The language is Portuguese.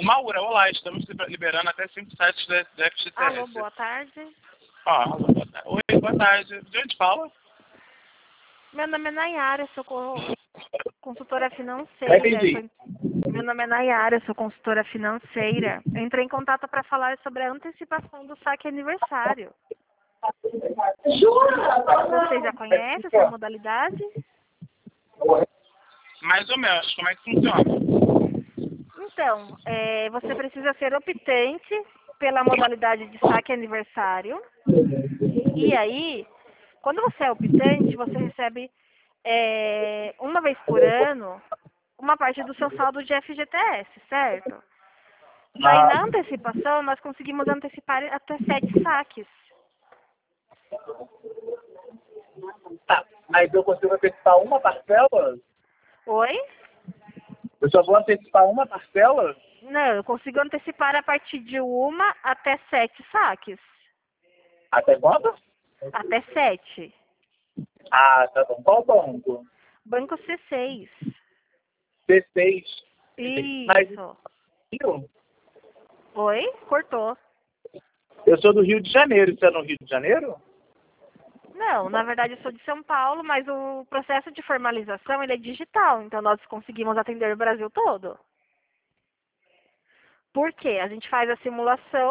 Maura, olá, estamos liberando até 5 sites da FGTS. Alô, boa tarde. Alô, boa tarde. Oi, boa tarde. De onde fala? Meu nome é Nayara, eu sou consultora financeira. Meu nome é Nayara, eu sou consultora financeira. Eu entrei em contato para falar sobre a antecipação do saque aniversário. Você já conhece essa modalidade? Mais ou menos, como é que funciona? Então, você precisa ser optante pela modalidade de saque aniversário. E aí, quando você é optante, você recebe uma vez por ano uma parte do seu saldo de FGTS, certo? Daí, na antecipação, nós conseguimos antecipar até 7 saques. Tá, mas eu consigo antecipar uma parcela? Oi? Eu só vou antecipar uma parcela? Não, eu consigo antecipar a partir de 1 até 7 saques. Até quanto? Até 7. Ah, tá bom. Qual banco? Banco C6. C6. Mas Isso. Rio? Oi? Cortou. Eu sou do Rio de Janeiro. Você é no Rio de Janeiro? Não, na verdade eu sou de São Paulo, mas o processo de formalização ele é digital, então nós conseguimos atender o Brasil todo. Por quê? A gente faz a simulação